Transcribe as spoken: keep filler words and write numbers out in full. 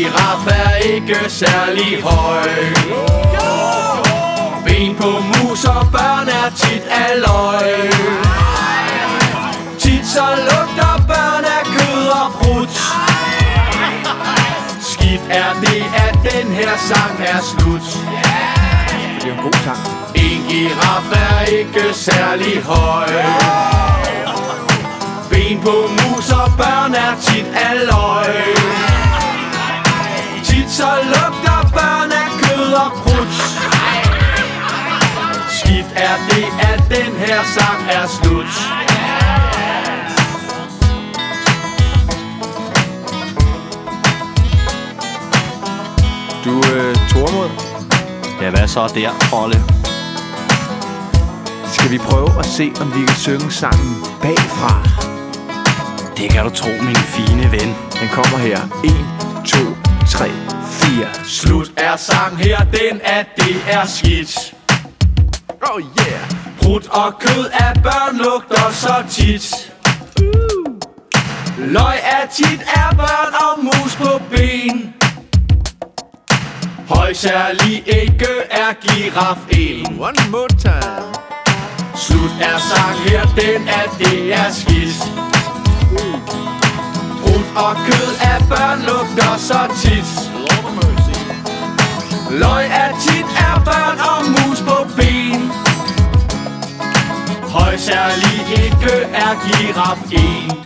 giraf er ikke særlig høj. Ben på mus og børn er tit aløj. Tit så lugter børn af kød og prut. Skidt er det, at den her sang er slut. Det er en god sang. En giraf er ikke særlig høj. Ben på mus og børn er tit aløj. Tit så lugter børn af kød og prut. Skidt er det, at den her sang er slut. Du, øh, Tormod. Ja, hvad så der, Olle? Skal vi prøve at se, om vi kan synge sangen bagfra? Det kan du tro, min fine ven. Den kommer her. en, to, tre, fire. Slut er sang her, den at det er skidt. Oh yeah. Prut og kød af børn lugter så tit. Løg er tit er børn og mus på ben. Høj særlig ikke er giraf en. One more time. Slut er sang her, den at det er skidt. Prut og kød af børn lugter så tit. Løg er tit er børn og mus på ben. Høj særlig ikke er giraf en.